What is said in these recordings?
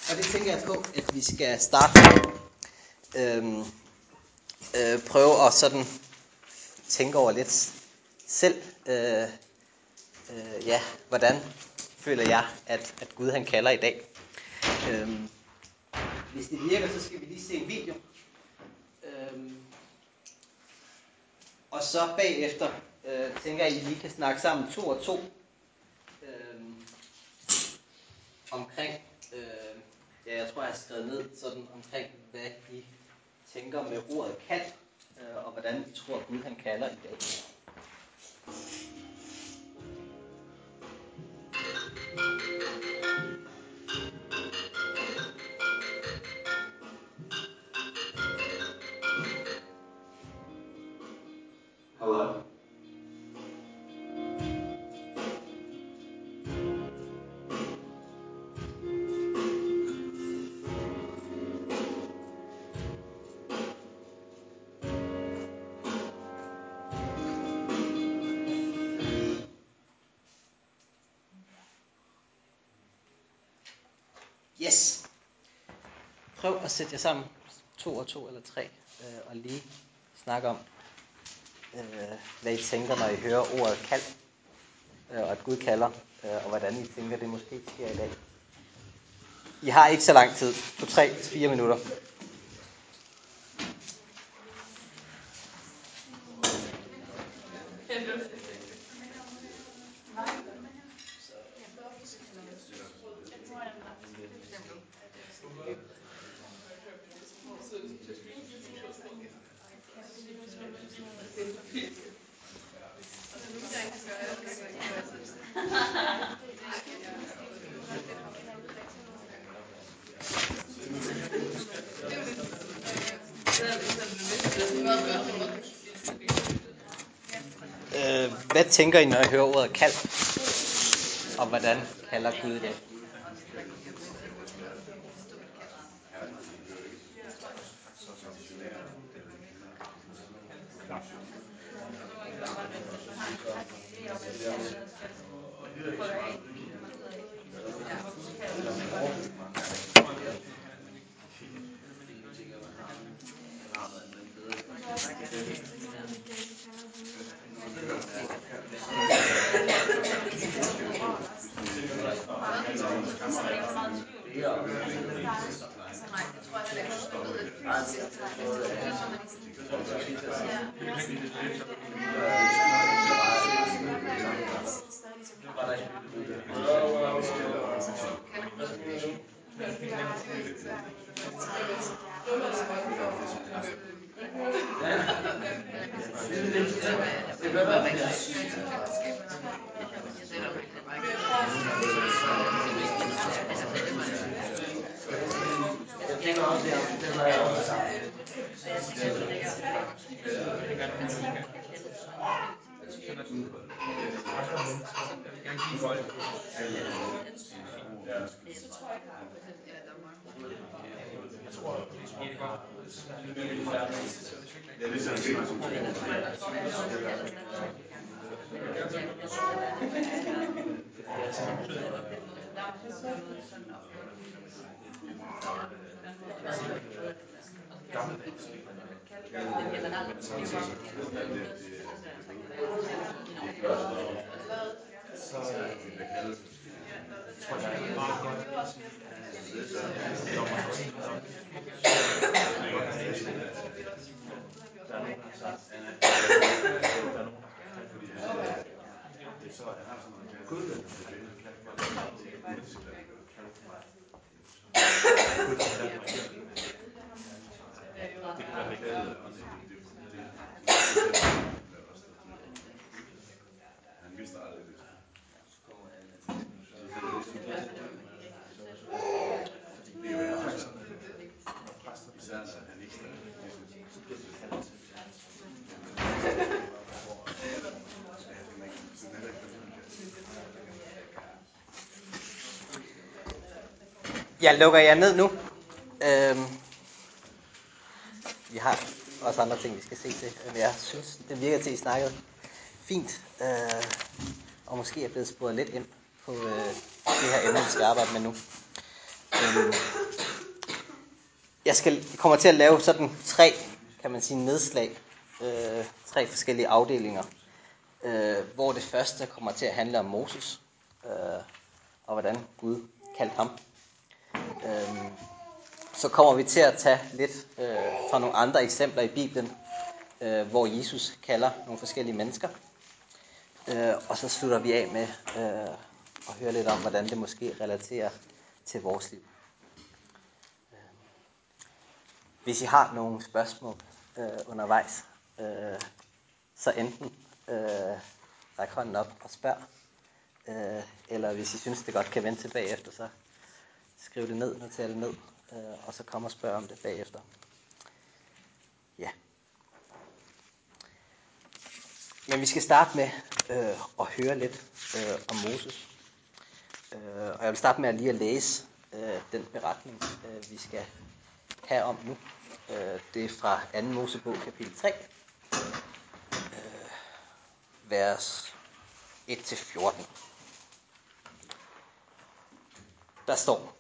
Og det tænker jeg på, at vi skal starte prøve at sådan tænke over lidt selv. Hvordan føler jeg, at Gud han kalder i dag? Hvis det virker, så skal vi lige se en video. Og så bagefter tænker jeg, at I lige kan snakke sammen 2 og 2 omkring, jeg tror jeg har skrevet ned sådan omkring, hvad I tænker med ordet kald, og hvordan I tror, Gud han kalder i dag. Hello? Yes. Prøv at sætte jer sammen 2 og 2 eller 3 og lige snakke om, hvad I tænker, når I hører ordet kald, og at Gud kalder, og hvordan I tænker, det måske sker i dag. I har ikke så lang tid. 2, 3, 4 minutter. Hvad tænker I, når I hører ordet kald? Og hvordan kalder Gud i dag? Jeg lukker jer ned nu. Vi har også andre ting, vi skal se til. Men jeg synes, det virker til, at I snakkede fint. Og måske er blevet sporet lidt ind på det her emne, vi skal arbejde med nu. Jeg kommer til at lave sådan 3, kan man sige, nedslag. 3 forskellige afdelinger. Hvor det første kommer til at handle om Moses. Og hvordan Gud kaldte ham. Så kommer vi til at tage lidt fra nogle andre eksempler i Bibelen, hvor Jesus kalder nogle forskellige mennesker. Og så slutter vi af med at høre lidt om, hvordan det måske relaterer til vores liv. Hvis I har nogle spørgsmål undervejs, så enten ræk hånden op og spørg, eller hvis I synes, det godt kan vente til bagefter, så skriv det ned, noter det ned, og så kom og spørg om det bagefter. Ja. Men vi skal starte med at høre lidt om Moses. Og jeg vil starte med lige at læse den beretning, vi skal have om nu. Det er fra 2. Mosebog, kapitel 3, vers 1-14. Der står: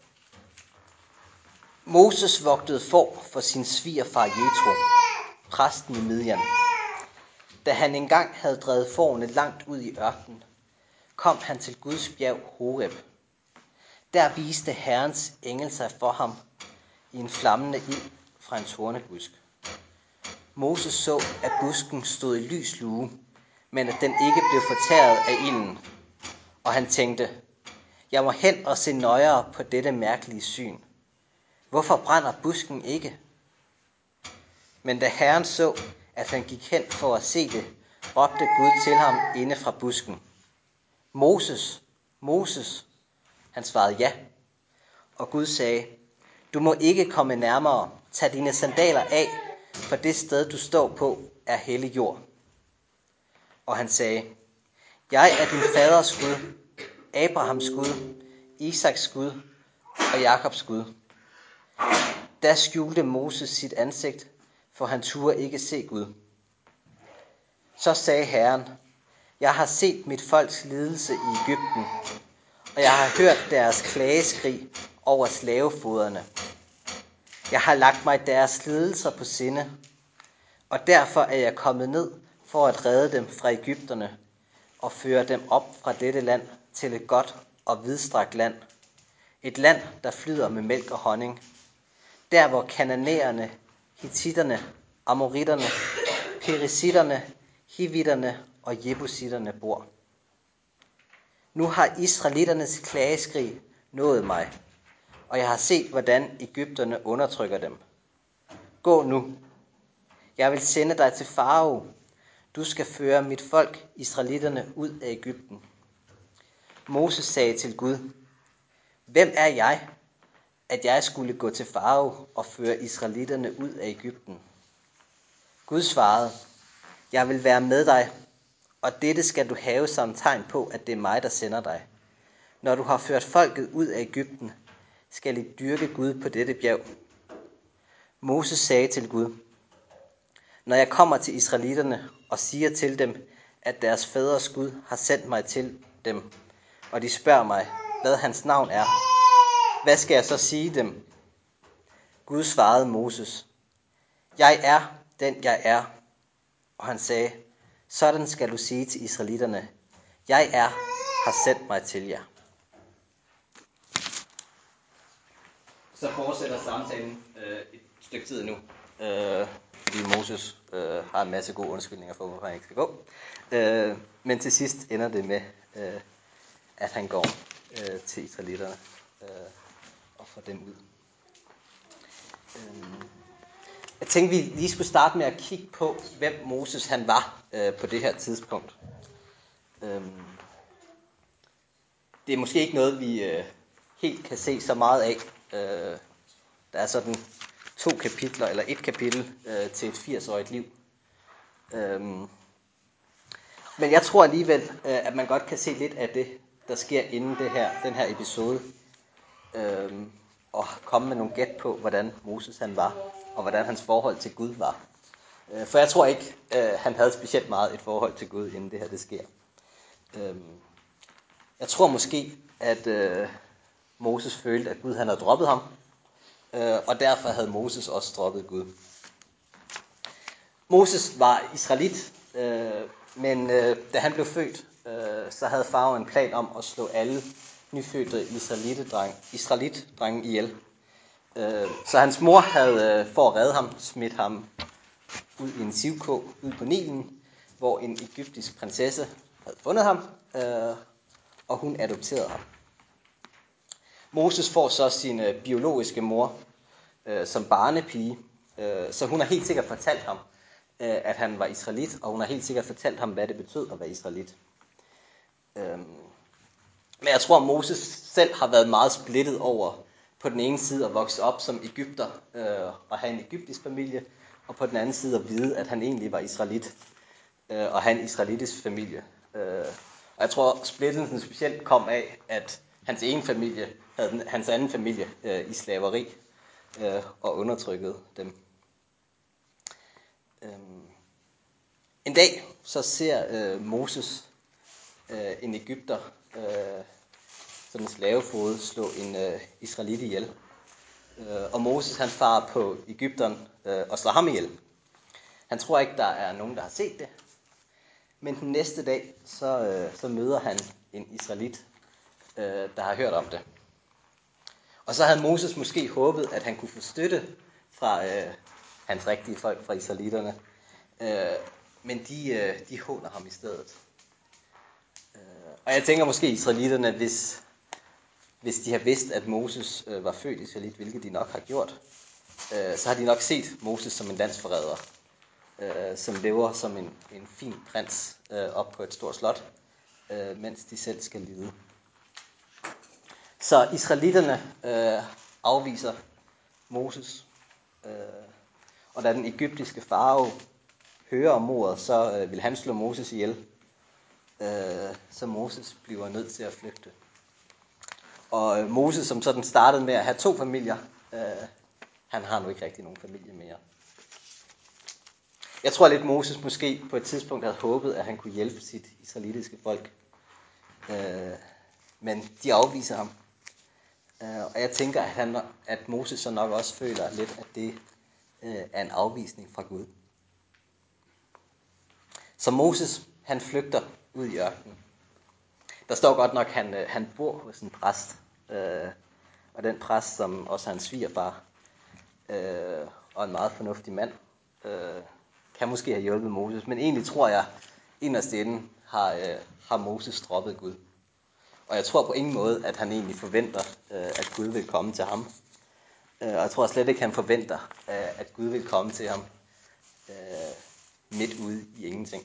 Moses vogtede får for sin svigerfar Jetro, præsten i Midian. Da han engang havde drevet fårene langt ud i ørkenen, kom han til Guds bjerg Horeb. Der viste Herrens engel sig for ham i en flammende ild fra en tornebusk. Moses så, at busken stod i lys lue, men at den ikke blev fortæret af ilden. Og han tænkte: jeg må hen og se nøjere på dette mærkelige syn. Hvorfor brænder busken ikke? Men da Herren så, at han gik hen for at se det, råbte Gud til ham inde fra busken: Moses, Moses. Han svarede ja. Og Gud sagde: du må ikke komme nærmere. Tag dine sandaler af, for det sted du står på er hellig jord. Og han sagde: jeg er din faders Gud, Abrahams Gud, Isaks Gud og Jakobs Gud. Da skjulte Moses sit ansigt, for han turde ikke se Gud. Så sagde Herren: jeg har set mit folks lidelse i Egypten, og jeg har hørt deres klageskrig over slavefoderne. Jeg har lagt mig deres lidelser på sinde, og derfor er jeg kommet ned for at redde dem fra Egypterne og føre dem op fra dette land til et godt og vidstrakt land. Et land, der flyder med mælk og honning. Der hvor kananæerne, hittitterne, amoritterne, perisitterne, hivitterne og jebusitterne bor. Nu har israelitternes klageskrig nået mig, og jeg har set, hvordan egypterne undertrykker dem. Gå nu. Jeg vil sende dig til farao. Du skal føre mit folk, israelitterne, ud af Egypten. Moses sagde til Gud: hvem er jeg, at jeg skulle gå til farao og føre israelitterne ud af Egypten? Gud svarede: jeg vil være med dig, og dette skal du have som tegn på, at det er mig, der sender dig. Når du har ført folket ud af Egypten, skal I dyrke Gud på dette bjerg. Moses sagde til Gud: når jeg kommer til israelitterne og siger til dem, at deres fædres Gud har sendt mig til dem, og de spørger mig, hvad hans navn er, hvad skal jeg så sige dem? Gud svarede Moses: jeg er den jeg er. Og han sagde: sådan skal du sige til israelitterne: jeg er har sendt mig til jer. Så fortsætter samtalen et stykke tid nu, fordi Moses har en masse gode undskyldninger for, hvorfor han ikke skal gå. Men til sidst ender det med, at han går til israelitterne og får dem ud. Jeg tænkte, vi lige skulle starte med at kigge på, hvem Moses han var på det her tidspunkt. Det er måske ikke noget, vi helt kan se så meget af. Der er sådan 2 kapitler, eller 1 kapitel til et 80-årigt liv. Men jeg tror alligevel, at man godt kan se lidt af det, der sker inden den her episode. Og komme med nogle gæt på, hvordan Moses han var, og hvordan hans forhold til Gud var. For jeg tror ikke, han havde specielt meget et forhold til Gud, inden det her det sker. Jeg tror måske, at Moses følte, at Gud han havde droppet ham, og derfor havde Moses også droppet Gud. Moses var israelit, men da han blev født, så havde far en plan om at slå alle nyfødte israelitdrenge ihjel. Så hans mor havde, for at redde ham, smidt ham ud i en sivko ud på Nilen, hvor en egyptisk prinsesse havde fundet ham, og hun adopterede ham. Moses får så sin biologiske mor som barnepige, så hun har helt sikkert fortalt ham, at han var israelit, og hun har helt sikkert fortalt ham, hvad det betød at være israelit. Men jeg tror, at Moses selv har været meget splittet over på den ene side at vokse op som egypter og have en egyptisk familie, og på den anden side at vide, at han egentlig var israelit og have en israelitisk familie. Og jeg tror, splittelsen specielt kom af, at hans ene familie havde hans anden familie i slaveri og undertrykkede dem. En dag så ser Moses en egypter, sådan en slavefoged, slå en israelit ihjel. Og Moses han farer på egypteren og slår ham ihjel. Han tror ikke, der er nogen, der har set det. Men den næste dag, så møder han en israelit, der har hørt om det. Og så havde Moses måske håbet, at han kunne få støtte fra hans rigtige folk, fra israelitterne. Men de håner ham i stedet. Og jeg tænker måske israelitterne, hvis de har vidst, at Moses var født israelit, hvilket de nok har gjort, så har de nok set Moses som en landsforræder, som lever som en fin prins op på et stort slot, mens de selv skal lide. Så israelitterne afviser Moses, og da den egyptiske farao hører om mordet, så vil han slå Moses ihjel, så Moses bliver nødt til at flygte. Og Moses, som sådan startede med at have 2 familier, han har nu ikke rigtig nogen familie mere. Jeg tror lidt, Moses måske på et tidspunkt havde håbet, at han kunne hjælpe sit israelitiske folk. Men de afviser ham. Og jeg tænker, at Moses så nok også føler lidt, at det er en afvisning fra Gud. Så Moses, han flygter ud i ørkenen. Der står godt nok, at han bor hos en præst. Og den præst, som også er hans svigerfar, og en meget fornuftig mand, kan måske have hjulpet Moses. Men egentlig tror jeg, inderst inde har Moses droppet Gud. Og jeg tror på ingen måde, at han egentlig forventer, at Gud vil komme til ham. Og jeg tror slet ikke, han forventer, at Gud vil komme til ham midt ude i ingenting.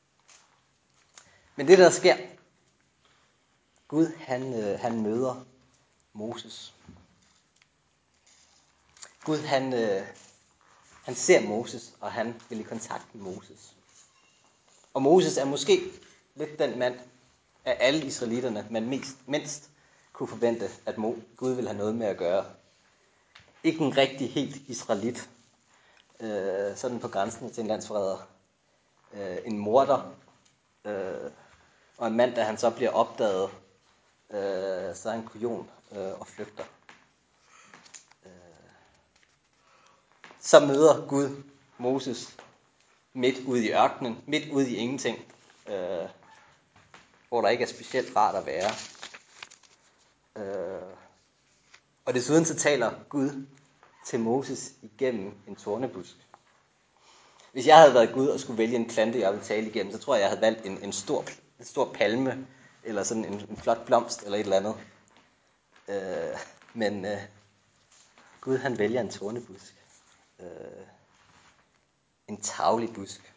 Men det der sker, Gud han møder Moses. Gud han ser Moses, og han vil i kontakt med Moses. Og Moses er måske lidt den mand af alle israelitterne, man mindst kunne forvente, at Gud ville have noget med at gøre. Ikke en rigtig helt israelit, sådan på grænsen til en landsforræder. En morder, og en mand, da han så bliver opdaget, så er han kujon og flygter. Så møder Gud Moses midt ude i ørkenen, midt ude i ingenting, hvor der ikke er specielt rart at være. Og desuden så taler Gud til Moses igennem en tornebusk. Hvis jeg havde været Gud og skulle vælge en plante, jeg ville tale igennem, så tror jeg havde valgt en stor palme, eller sådan en flot blomst, eller et eller andet. Men Gud han vælger en tornebusk. En tarvelig busk.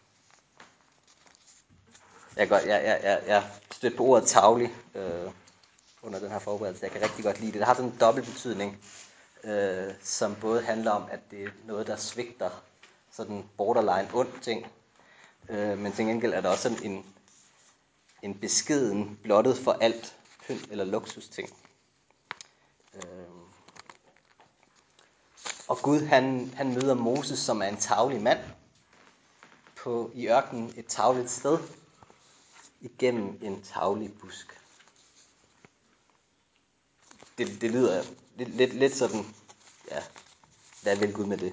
Jeg stødte på ordet tarvelig under den her forberedelse. Jeg kan rigtig godt lide det. Det har sådan en dobbelt betydning, som både handler om, at det er noget, der svigter, sådan borderline ond ting, men til gengæld er der også sådan en beskeden, blottet for alt pynt eller luksusting. Og Gud han møder Moses, som er en tarvelig mand, i ørkenen, et tarveligt sted, igennem en tarvelig busk. det lyder lidt sådan, ja, hvad vil Gud med det?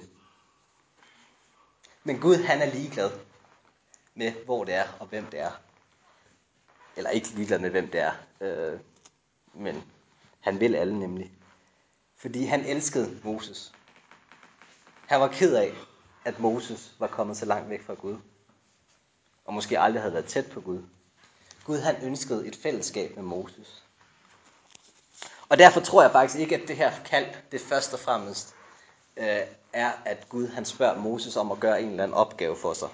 Men Gud, han er ligeglad med, hvor det er og hvem det er. Eller ikke ligeglad med, hvem det er, men han vil alle nemlig. Fordi han elskede Moses. Han var ked af, at Moses var kommet så langt væk fra Gud. Og måske aldrig havde været tæt på Gud. Gud, han ønskede et fællesskab med Moses. Og derfor tror jeg faktisk ikke, at det her kald, det først og fremmest er, at Gud, han spørger Moses om at gøre en eller anden opgave for sig.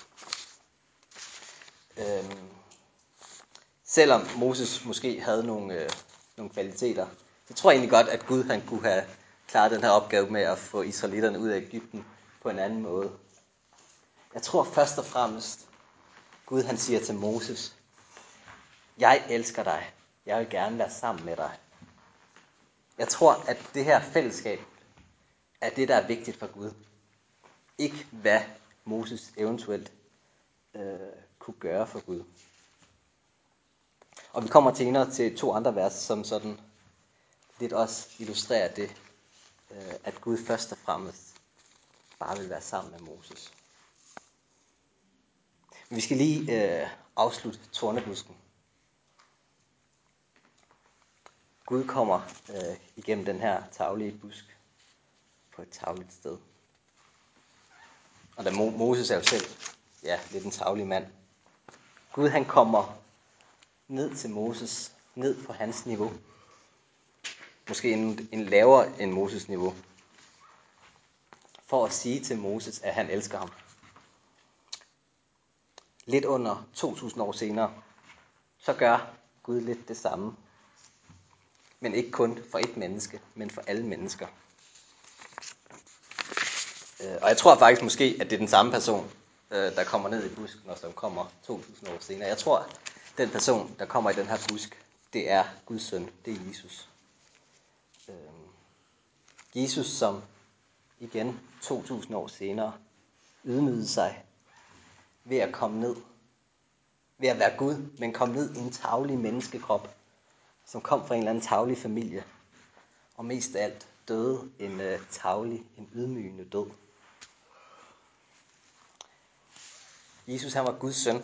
Selvom Moses måske havde nogle kvaliteter, så tror jeg egentlig godt, at Gud, han kunne have klaret den her opgave med at få israelitterne ud af Egypten på en anden måde. Jeg tror først og fremmest, Gud, han siger til Moses, jeg elsker dig. Jeg vil gerne være sammen med dig. Jeg tror, at det her fællesskab er det, der er vigtigt for Gud. Ikke hvad Moses eventuelt kunne gøre for Gud. Og vi kommer senere til 2 andre vers, som sådan lidt også illustrerer det, at Gud først og fremmest bare vil være sammen med Moses. Men vi skal lige afslutte tornebusken. Gud kommer igennem den her tarvelige busk på et tarveligt sted. Og da Moses er jo selv lidt en tarvelig mand. Gud, han kommer ned til Moses, ned på hans niveau. Måske en lavere end Moses niveau. For at sige til Moses, at han elsker ham. Lidt under 2000 år senere, så gør Gud lidt det samme. Men ikke kun for et menneske, men for alle mennesker. Og jeg tror faktisk måske, at det er den samme person, der kommer ned i busken, og som kommer 2000 år senere. Jeg tror, at den person, der kommer i den her busk, det er Guds søn, det er Jesus. Jesus, som igen 2000 år senere ydmygede sig ved at komme ned. Ved at være Gud, men komme ned i en tarvelig menneskekrop, som kom fra en eller anden tarvelig familie. Og mest af alt døde en tarvelig, en ydmygende død. Jesus, han var Guds søn.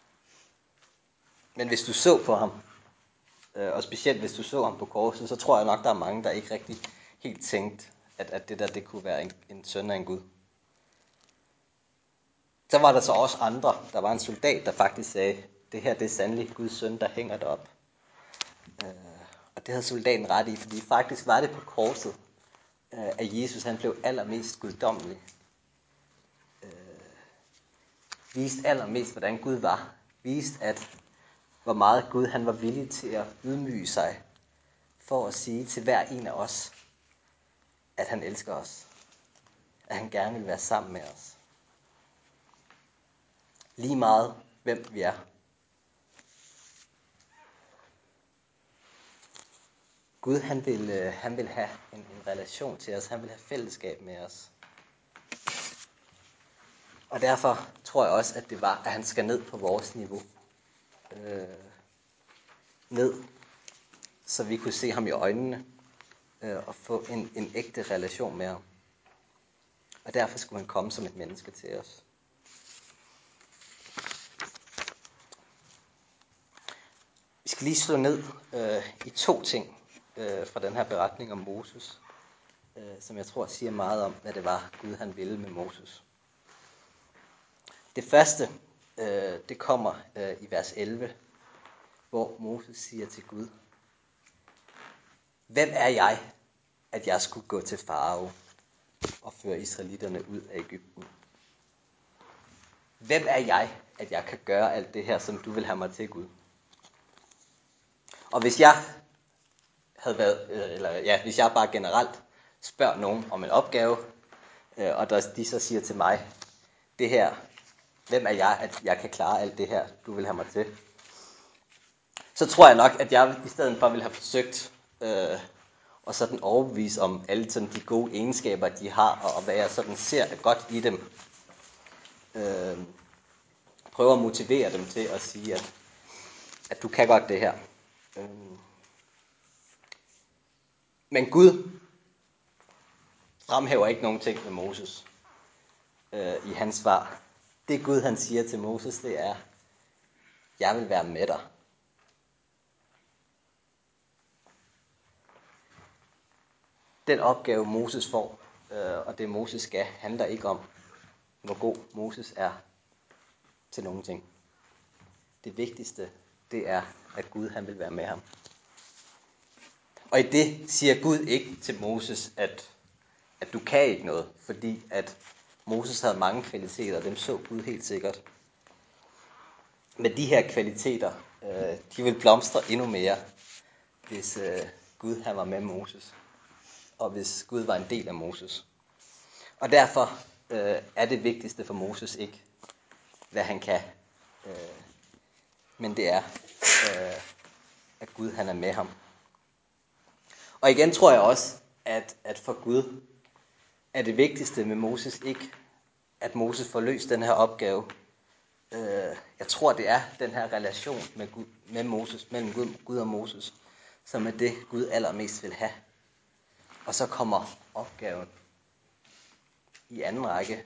Men hvis du så på ham, og specielt hvis du så ham på korset, så tror jeg nok, der er mange, der ikke rigtig helt tænkte, at det der, det kunne være en søn af en Gud. Så var der så også andre. Der var en soldat, der faktisk sagde, det her, det er sandelig Guds søn, der hænger derop. Og det havde soldaten ret i, fordi faktisk var det på korset, at Jesus, han blev allermest guddommelig. Viste allermest, hvordan Gud var. Viste, at hvor meget Gud, han var villig til at ydmyge sig, for at sige til hver en af os, at han elsker os. At han gerne vil være sammen med os. Lige meget, hvem vi er. Gud, han vil have en relation til os. Han vil have fællesskab med os. Og derfor tror jeg også, at det var, at han skal ned på vores niveau. Ned, så vi kunne se ham i øjnene og få en ægte relation med ham. Og derfor skulle han komme som et menneske til os. Vi skal lige slå ned i 2 ting fra den her beretning om Moses, som jeg tror siger meget om, hvad det var, Gud han ville med Moses. Det første, det kommer i vers 11, hvor Moses siger til Gud, hvem er jeg, at jeg skulle gå til Farao og føre israelitterne ud af Egypten? Hvem er jeg, at jeg kan gøre alt det her, som du vil have mig til, Gud? Og hvis jeg havde været, hvis jeg bare generelt spørger nogen om en opgave, og de så siger til mig, det her, hvem er jeg, at jeg kan klare alt det her, du vil have mig til? Så tror jeg nok, at jeg i stedet for ville have forsøgt og sådan overbevise om alle sådan de gode egenskaber, de har, og hvad jeg sådan ser godt i dem. Prøve at motivere dem til at sige, at du kan godt det her. Men Gud fremhæver ikke nogen ting med Moses i hans svar. Det Gud han siger til Moses, det er, jeg vil være med dig. Den opgave Moses får, og det Moses skal, handler ikke om, hvor god Moses er til nogen ting. Det vigtigste, det er, at Gud han vil være med ham. Og i det siger Gud ikke til Moses, at du kan ikke noget, fordi at Moses havde mange kvaliteter, og dem så Gud helt sikkert. Men de her kvaliteter, de vil blomstre endnu mere, hvis Gud han var med Moses, og hvis Gud var en del af Moses. Og derfor er det vigtigste for Moses ikke, hvad han kan, men det er, at Gud han er med ham. Og igen tror jeg også, at for Gud er det vigtigste med Moses ikke, at Moses får løst den her opgave. Jeg tror, det er den her relation med Moses, mellem Gud og Moses, som er det, Gud allermest vil have. Og så kommer opgaven i anden række.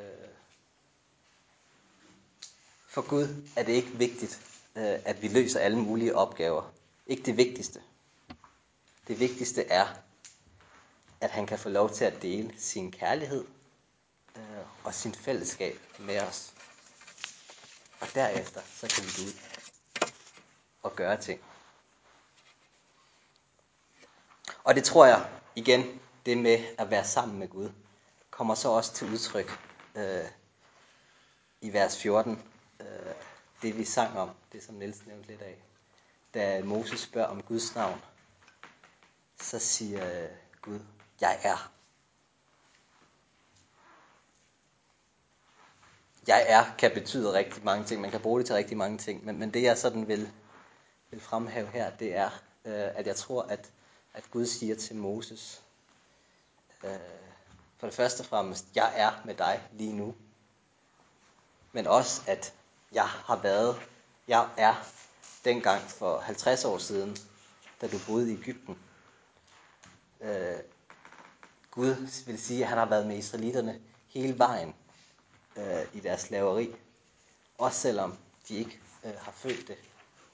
For Gud er det ikke vigtigt, at vi løser alle mulige opgaver. Ikke det vigtigste. Det vigtigste er, at han kan få lov til at dele sin kærlighed og sin fællesskab med os. Og derefter, så kan vi gå ud og gøre ting. Og det tror jeg, igen, det med at være sammen med Gud, kommer så også til udtryk i vers 14. Det vi sang om, det som Niels nævnte lidt af. Da Moses spørger om Guds navn, så siger Gud, jeg er. Jeg er kan betyde rigtig mange ting. Man kan bruge det til rigtig mange ting. Men det jeg sådan vil fremhæve her, det er, at jeg tror, at Gud siger til Moses, for det første og fremmest, jeg er med dig lige nu. Men også, at jeg er dengang for 50 år siden, da du boede i Egypten. Gud vil sige, at han har været med israelitterne hele vejen i deres slaveri. Også selvom de ikke har følt det.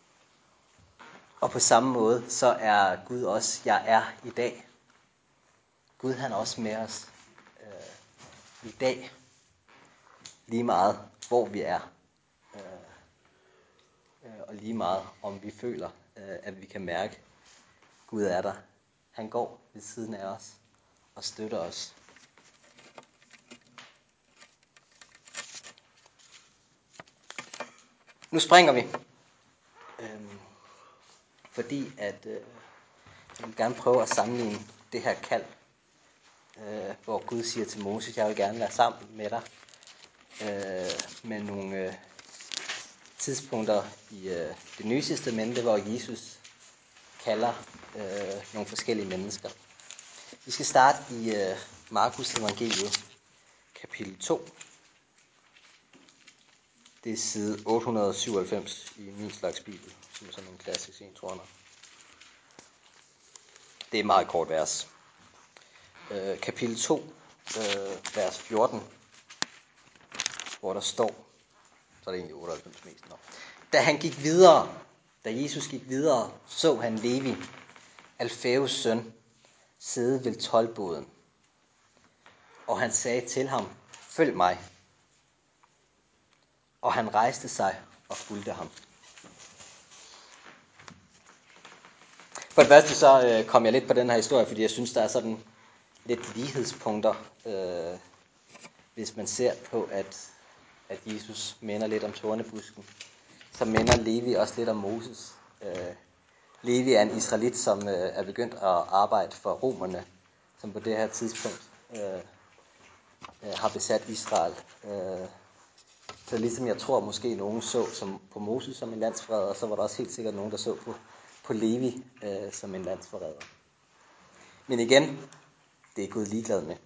Og på samme måde, så er Gud også, jeg er i dag. Gud han er også med os i dag. Lige meget, hvor vi er. Og lige meget, om vi føler, at vi kan mærke, Gud er der. Han går ved siden af os og støtter os. Nu springer vi. Fordi at jeg vil gerne prøve at sammenligne det her kald, hvor Gud siger til Moses, jeg vil gerne være sammen med dig, med nogle tidspunkter i det nye testamente, hvor Jesus kalder nogle forskellige mennesker. Vi skal starte i Markus evangeliet, kapitel 2. Det er side 897 i min slags bibel, som er sådan en klassisk en, tror jeg. Det er et meget kort vers. Kapitel 2, vers 14, hvor der står, så er det egentlig 98 mest. Da Jesus gik videre, så han Levi, Alfæus søn, sidde ved toldboden. Og han sagde til ham, følg mig. Og han rejste sig og fulgte ham. For det første så kom jeg lidt på den her historie, fordi jeg synes, der er sådan lidt lighedspunkter, hvis man ser på, at Jesus minder lidt om tornebusken. Så minder Levi også lidt om Moses. Levi er en israelit, som er begyndt at arbejde for romerne, som på det her tidspunkt har besat Israel. Så ligesom jeg tror, måske nogen så som på Moses som en landsforræder, så var der også helt sikkert nogen, der så på Levi som en landsforræder. Men igen, det er Gud ligeglad med.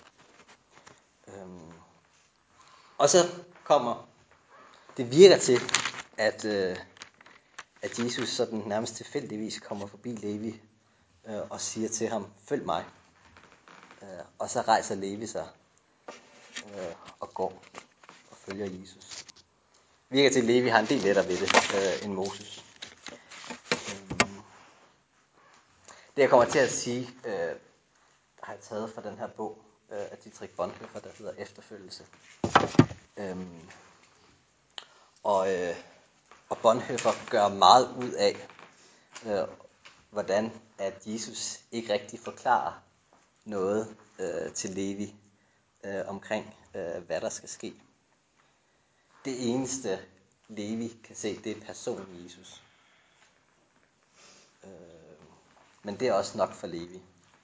Og så kommer, det virker til, at Jesus sådan nærmest tilfældigvis kommer forbi Levi og siger til ham, følg mig. Og så rejser Levi sig og går og følger Jesus. Virker til, at Levi har en del lettere ved det end Moses. Det jeg kommer til at sige, har jeg taget fra den her bog af Dietrich Bonhoeffer, der hedder Efterfølgelse. Og Bonhoeffer gør meget ud af, hvordan at Jesus ikke rigtig forklarer noget til Levi omkring, hvad der skal ske. Det eneste Levi kan se, det er personen Jesus. Men det er også nok for Levi.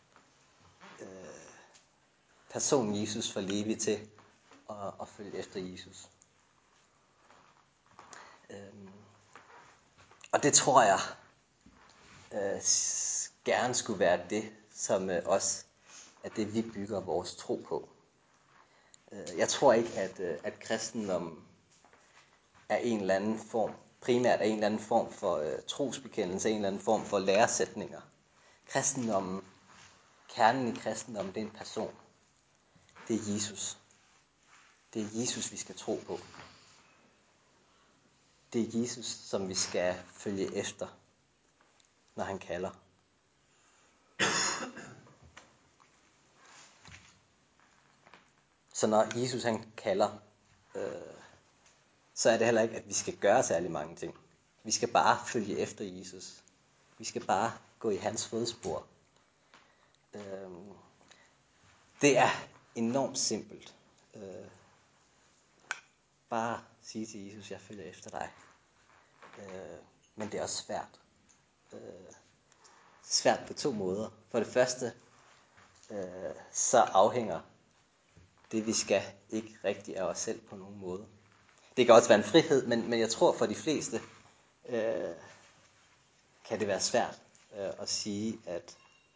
Personen Jesus får Levi til at følge efter Jesus. Og det tror jeg gerne skulle være det, som også er det, vi bygger vores tro på. Jeg tror ikke, at kristendom er en eller anden form, primært er en eller anden form for trosbekendelse, en eller anden form for læresætninger. Kristendommen, kernen i kristendommen, det er en person. Det er Jesus. Det er Jesus, vi skal tro på. Det er Jesus, som vi skal følge efter, når han kalder. Så når Jesus han kalder, så er det heller ikke, at vi skal gøre særlig mange ting. Vi skal bare følge efter Jesus. Vi skal bare gå i hans fodspor. Det er enormt simpelt. Bare sige til Jesus, jeg følger efter dig. Men det er også svært. Svært på to måder. For det første, så afhænger det, vi skal, ikke rigtig af os selv på nogen måde. Det kan også være en frihed, men jeg tror for de fleste, kan det være svært at sige, at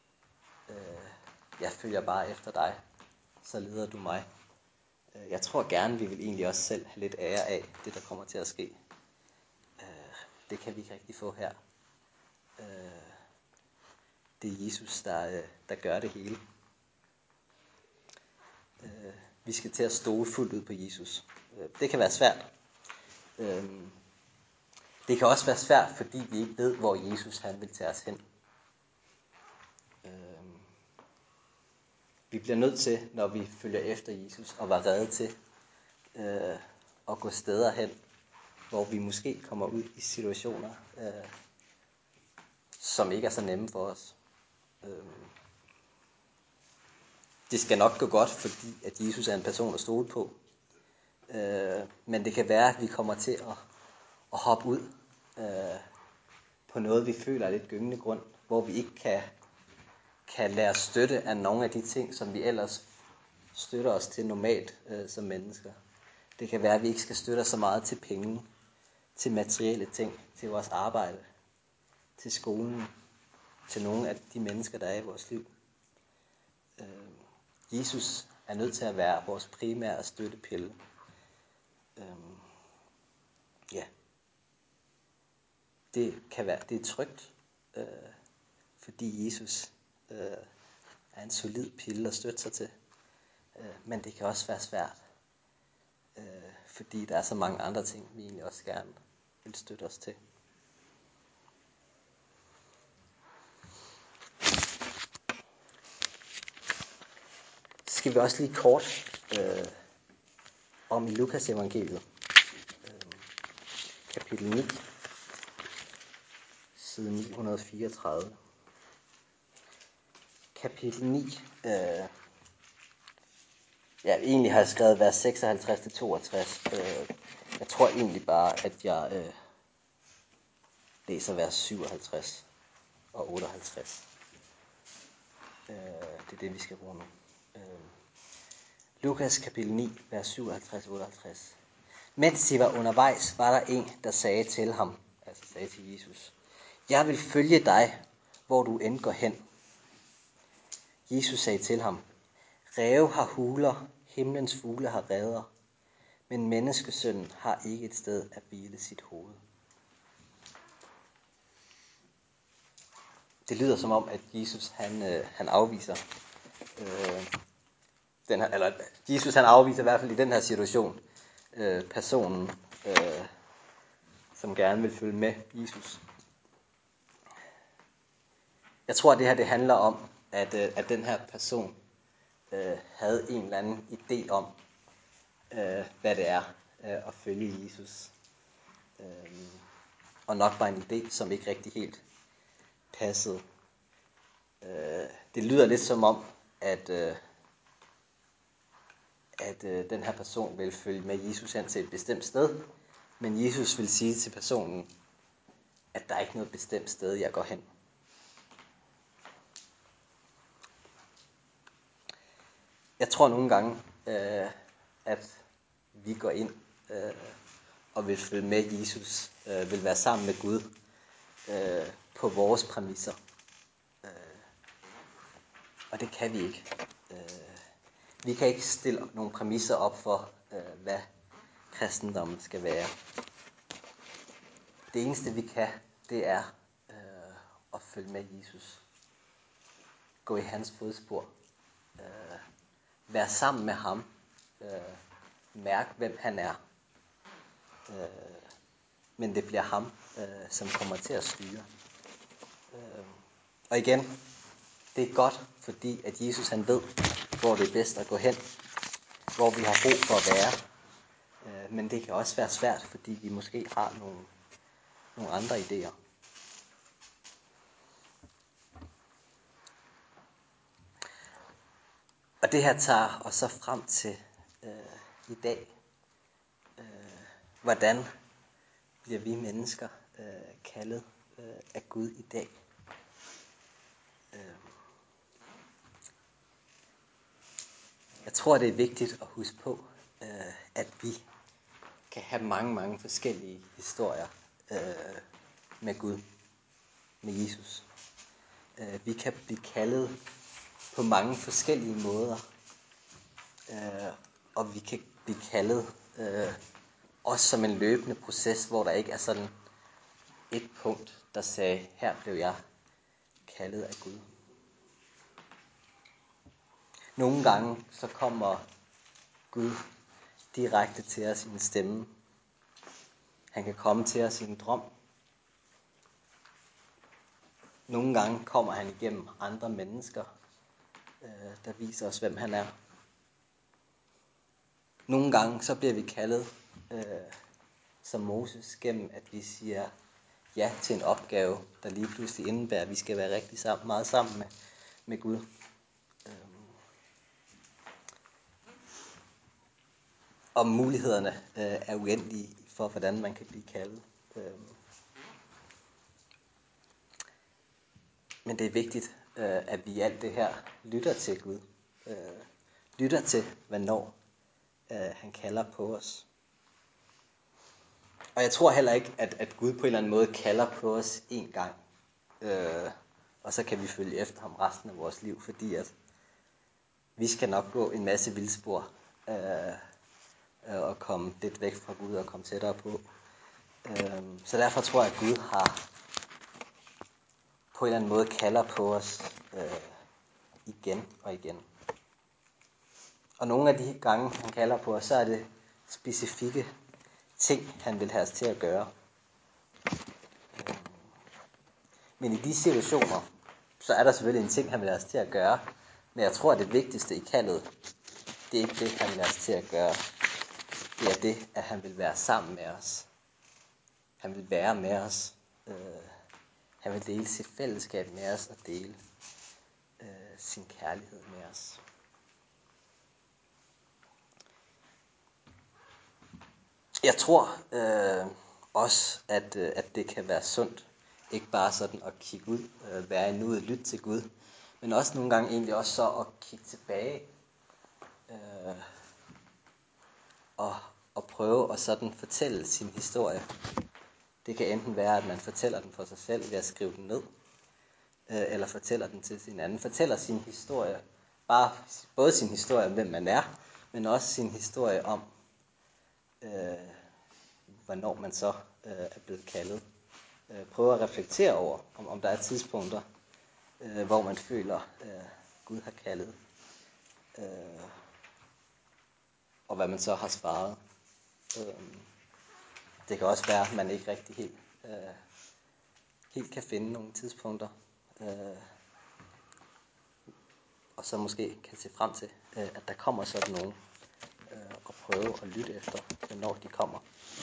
jeg følger bare efter dig, så leder du mig. Jeg tror gerne, vi vil egentlig også selv have lidt ære af det, der kommer til at ske. Det kan vi ikke rigtig få her. Det er Jesus, der gør det hele. Vi skal til at stole fuldt ud på Jesus. Det kan være svært. Det kan også være svært, fordi vi ikke ved, hvor Jesus han vil tage os hen. Vi bliver nødt til, når vi følger efter Jesus, og være rede til at gå steder hen, hvor vi måske kommer ud i situationer, som ikke er så nemme for os. Det skal nok gå godt, fordi at Jesus er en person at stole på. Men det kan være, at vi kommer til at hoppe ud på noget, vi føler er lidt gyngende grund, hvor vi ikke kan lade os støtte af nogle af de ting, som vi ellers støtter os til normalt som mennesker. Det kan være, at vi ikke skal støtte os så meget til penge, til materielle ting, til vores arbejde, til skolen, til nogle af de mennesker, der er i vores liv. Jesus er nødt til at være vores primære støttepille. Det er trygt, fordi Jesus er en solid pille at støtte sig til. Men det kan også være svært, fordi der er så mange andre ting, vi egentlig også gerne vil støtte os til. Så skal vi også lige kort om i Lukas evangeliet, kapitel 9, side 934. Kapitel 9, egentlig har jeg skrevet vers 56-62. Jeg tror egentlig bare, at jeg læser vers 57 og 58. Det er det, vi skal bruge nu. Lukas kapitel 9, vers 57-58. Mens de var undervejs, var der en, der sagde til ham, altså sagde til Jesus, jeg vil følge dig, hvor du end går hen. Jesus sagde til ham, ræve har huler, himlens fugle har reder, men menneskesønnen har ikke et sted at hvile sit hoved. Det lyder som om, at Jesus han afviser Jesus han afviser i hvert fald i den her situation personen, som gerne vil følge med Jesus. Jeg tror, at det her det handler om, at den her person havde en eller anden idé om, hvad det er at følge Jesus. Og nok bare en idé, som ikke rigtig helt passede. Det lyder lidt som om, at den her person vil følge med Jesus hen til et bestemt sted, men Jesus vil sige til personen, at der er ikke noget bestemt sted, jeg går hen. Jeg tror nogle gange, at vi går ind og vil følge med Jesus, vil være sammen med Gud på vores præmisser. Og det kan vi ikke. Vi kan ikke stille nogle præmisser op for, hvad kristendommen skal være. Det eneste vi kan, det er at følge med Jesus. Gå i hans fodspor. Være sammen med ham. Mærke, hvem han er. Men det bliver ham, som kommer til at styre. Og igen, det er godt, fordi at Jesus han ved, hvor det er bedst at gå hen. Hvor vi har brug for at være. Men det kan også være svært, fordi vi måske har nogle andre idéer. Og det her tager os så frem til i dag. Hvordan bliver vi mennesker kaldet af Gud i dag? Jeg tror, det er vigtigt at huske på, at vi kan have mange forskellige historier med Gud, med Jesus. Vi kan blive kaldet på mange forskellige måder, og vi kan blive kaldet også som en løbende proces, hvor der ikke er sådan et punkt, der sagde, her blev jeg kaldet af Gud. Nogle gange så kommer Gud direkte til os i en stemme. Han kan komme til os i en drøm. Nogle gange kommer han igennem andre mennesker, der viser os, hvem han er. Nogle gange så bliver vi kaldet som Moses gennem, at vi siger ja til en opgave, der lige pludselig indebærer, at vi skal være rigtig meget sammen med Gud. Og mulighederne er uendelige for, hvordan man kan blive kaldet. Men det er vigtigt, at vi i alt det her lytter til Gud. Lytter til, hvornår han kalder på os. Og jeg tror heller ikke, at Gud på en eller anden måde kalder på os en gang. Og så kan vi følge efter ham resten af vores liv, fordi at vi skal nok gå en masse vildspor og komme lidt væk fra Gud og komme tættere på. Så derfor tror jeg, at Gud har på en eller anden måde kalder på os igen og igen. Og nogle af de gange, han kalder på os, så er det specifikke ting, han vil have os til at gøre. Men i de situationer, så er der selvfølgelig en ting, han vil have os til at gøre. Men jeg tror, at det vigtigste i kaldet, det er ikke det, han vil have os til at gøre. Det er det, at han vil være sammen med os. Han vil være med os. Han vil dele sit fællesskab med os og dele sin kærlighed med os. Jeg tror også, at det kan være sundt, ikke bare sådan at kigge ud, være i nuet, lytte til Gud, men også nogle gange egentlig også så at kigge tilbage og prøve at sådan fortælle sin historie. Det kan enten være, at man fortæller den for sig selv ved at skrive den ned, eller fortæller den til sin anden. Fortæller sin historie, både sin historie om, hvem man er, men også sin historie om, hvornår man så er blevet kaldet. Prøve at reflektere over, om der er tidspunkter, hvor man føler, Gud har kaldet, og hvad man så har svaret. Det kan også være, at man ikke rigtig helt kan finde nogle tidspunkter, og så måske kan se frem til, at der kommer sådan nogen, og prøve at lytte efter, når de kommer.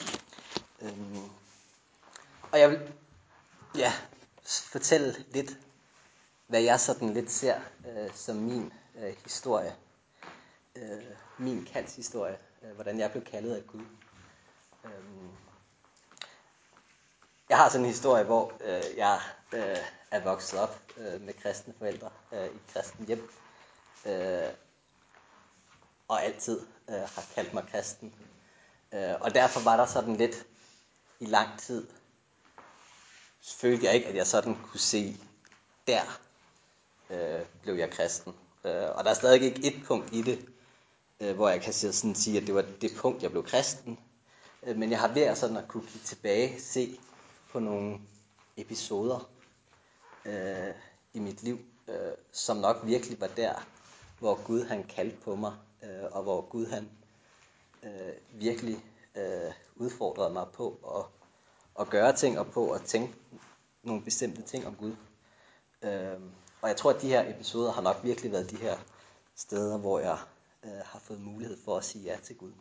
Og jeg vil fortælle lidt, hvad jeg sådan lidt ser som min historie, min kaldshistorie, hvordan jeg blev kaldet af Gud. Jeg har sådan en historie, hvor jeg er vokset op med kristne forældre i et kristen hjem, og altid har kaldt mig kristen. Og derfor var der sådan lidt i lang tid, følte jeg ikke, at jeg sådan kunne se, der blev jeg kristen. Og der er stadig ikke et punkt i det, hvor jeg kan sådan sige, at det var det punkt, jeg blev kristen. Men jeg har ved sådan at kunne kigge tilbage, se på nogle episoder i mit liv, som nok virkelig var der, hvor Gud han kaldte på mig, og hvor Gud han virkelig udfordrede mig på at gøre ting, og på at tænke nogle bestemte ting om Gud. Og jeg tror, at de her episoder har nok virkelig været de her steder, hvor jeg har fået mulighed for at sige ja til Gud.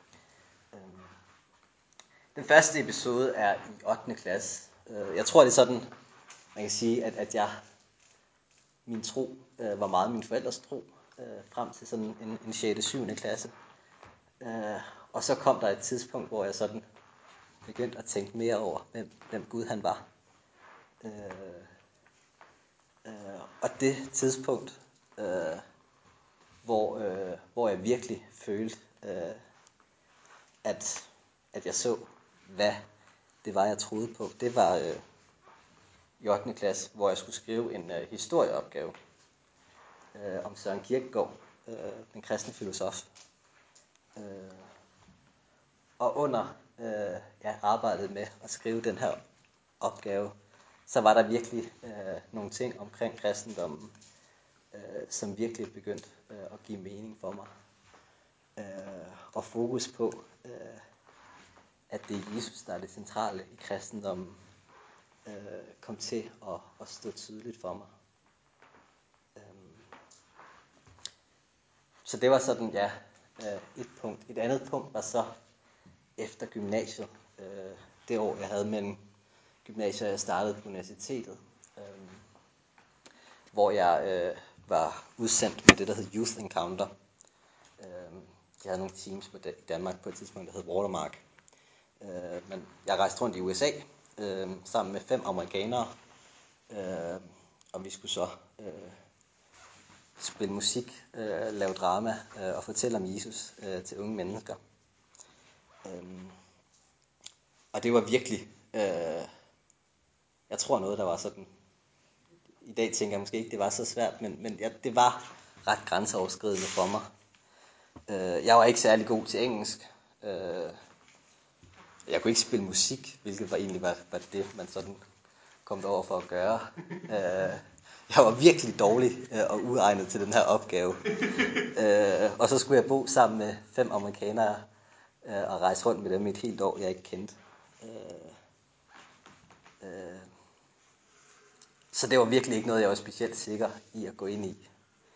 Den første episode er i 8. klasse. Jeg tror, det er sådan, man kan sige, at min tro var meget min forældres tro, frem til sådan en 6. 7. klasse. Og så kom der et tidspunkt, hvor jeg sådan begyndte at tænke mere over, hvem Gud han var. Og det tidspunkt, hvor jeg virkelig følte, at jeg så, hvad det var, jeg troede på, det var i 8. klasse, hvor jeg skulle skrive en historieopgave om Søren Kierkegaard, den kristne filosof. Og under arbejdet med at skrive den her opgave, så var der virkelig nogle ting omkring kristendommen, som virkelig begyndte at give mening for mig. Og fokus på, at det er Jesus, der er det centrale i kristendommen, kom til at stå tydeligt for mig. Så det var sådan, et punkt. Et andet punkt var så efter gymnasiet. Det år, jeg havde mellem gymnasiet, jeg startede på universitetet, hvor jeg var udsendt med det, der hed Youth Encounter. Jeg havde nogle teams i Danmark på et tidspunkt, der hed Watermark. Men jeg rejste rundt i USA sammen med 5 amerikanere, og vi skulle så spille musik, lave drama og fortælle om Jesus til unge mennesker. Og det var virkelig, jeg tror noget, der var sådan, i dag tænker jeg måske ikke, det var så svært, men det var ret grænseoverskridende for mig. Jeg var ikke særlig god til engelsk. Jeg kunne ikke spille musik, hvilket egentlig var det, man sådan kom over for at gøre. Jeg var virkelig dårlig og uegnet til den her opgave. Og så skulle jeg bo sammen med 5 amerikanere og rejse rundt med dem i et helt år, jeg ikke kendte. Så det var virkelig ikke noget, jeg var specielt sikker i at gå ind i.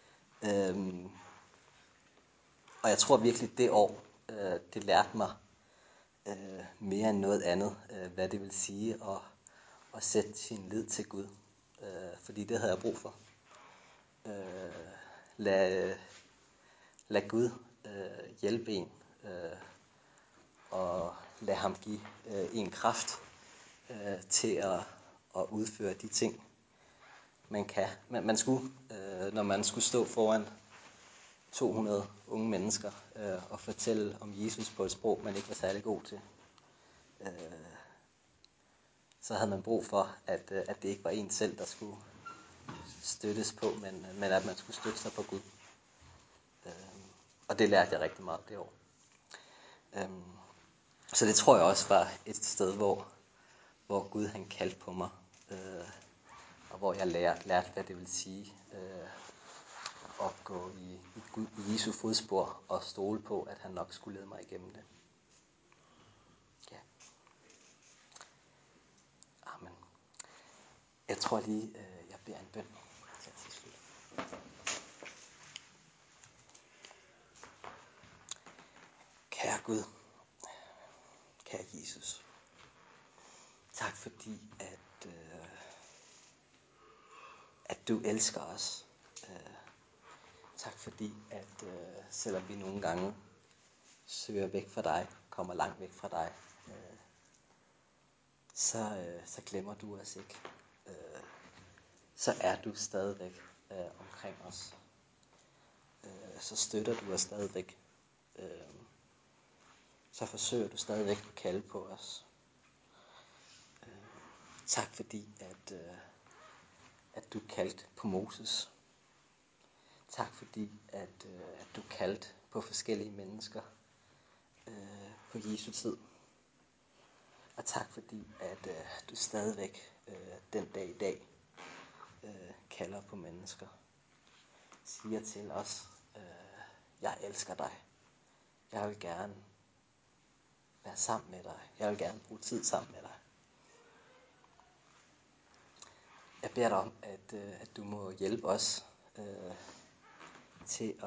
Og jeg tror virkelig, det år, det lærte mig mere end noget andet, hvad det vil sige at sætte sin lid til Gud. Fordi det havde jeg brug for. Lad Gud hjælpe en, og lad ham give en kraft til at udføre de ting, man kan. Man skulle, når man skulle stå foran 200 unge mennesker og fortælle om Jesus på et sprog, man ikke var særlig god til, så havde man brug for, at det ikke var en selv, der skulle støttes på, men at man skulle støtte sig på Gud. Og det lærte jeg rigtig meget det år. Så det tror jeg også var et sted, hvor Gud han kaldte på mig og hvor jeg lærte, hvad det vil sige at gå i Jesu fodspor og stole på, at han nok skulle lede mig igennem det. Ja. Amen. Jeg tror lige, jeg beder en bøn til slut. Kære Gud, kære Jesus, tak fordi, at du elsker os. Tak fordi, at selvom vi nogle gange søger væk fra dig, kommer langt væk fra dig, så glemmer du os ikke. Så er du stadigvæk omkring os. Så støtter du os stadigvæk. Så forsøger du stadigvæk at kalde på os. Tak fordi, at du kaldte på Moses. Tak fordi, at du kaldte på forskellige mennesker på Jesu tid. Og tak fordi, at du stadigvæk den dag i dag kalder på mennesker. Siger til os, jeg elsker dig. Jeg vil gerne være sammen med dig. Jeg vil gerne bruge tid sammen med dig. Jeg beder dig om, at du må hjælpe os til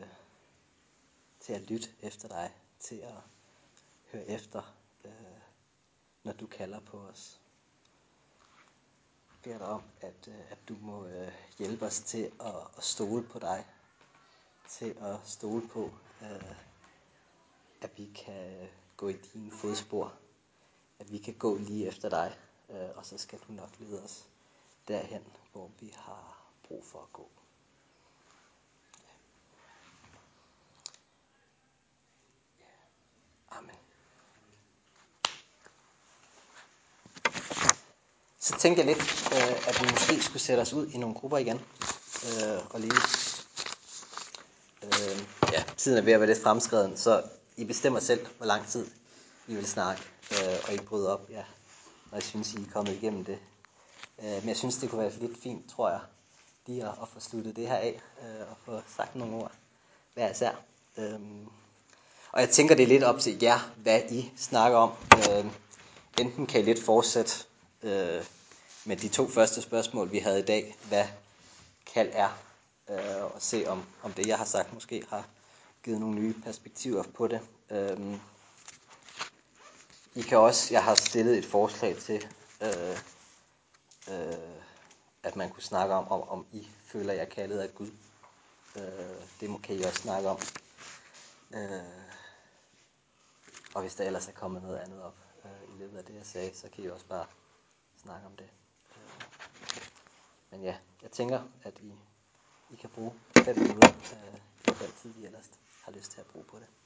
at lytte efter dig, til at høre efter, når du kalder på os. Jeg beder dig om, at du må hjælpe os til at stole på dig, til at stole på, at vi kan gå i dine fodspor, at vi kan gå lige efter dig, og så skal du nok lede os derhen, hvor vi har brug for at gå. Amen. Så tænkte jeg lidt, at vi måske skulle sætte os ud i nogle grupper igen, og lige, tiden er ved at være lidt fremskreden, så I bestemmer selv, hvor lang tid I vil snakke, og I bryder op, når jeg synes, I er kommet igennem det. Men jeg synes, det kunne være lidt fint, tror jeg, lige at få sluttet det her af, og få sagt nogle ord hver især. Og jeg tænker, det er lidt op til jer, hvad I snakker om. Enten kan I lidt fortsætte med de 2 første spørgsmål, vi havde i dag, hvad kald er, og se om det, jeg har sagt, måske har givet nogle nye perspektiver på det. I kan også, jeg har stillet et forslag til, at man kunne snakke om I føler jer kaldet af Gud. Det kan I også snakke om. Og hvis der ellers er kommet noget andet op i løbet af det, jeg sagde, så kan I også bare snakke om det. Men ja, jeg tænker, at I kan bruge 5 minutter i den tid, I ellers har lyst til at bruge på det.